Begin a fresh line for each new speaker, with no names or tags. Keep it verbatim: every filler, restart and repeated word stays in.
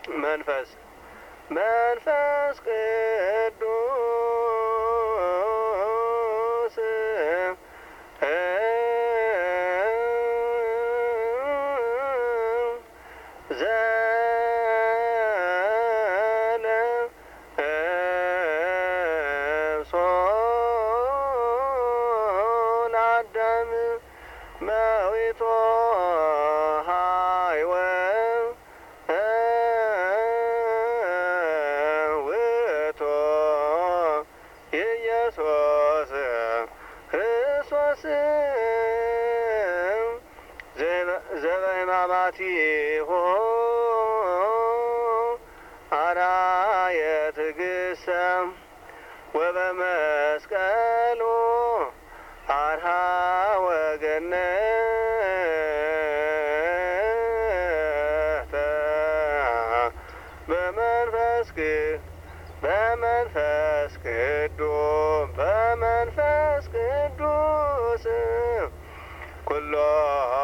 መንፈስ መንፈስ ቅዱስ ዘነ ሶን አዳም መዊቶ ሃይወ ውእቶ ኢየሱስ ክርስቶስ ዘበሕማማቲሁ አርአየ ትዕግሥተ ወበመስቀሉ አርሃ ወገነተ በመንፈስ በመንፈስ ቅዱስ በመንፈስ ቅዱስ ኩሎ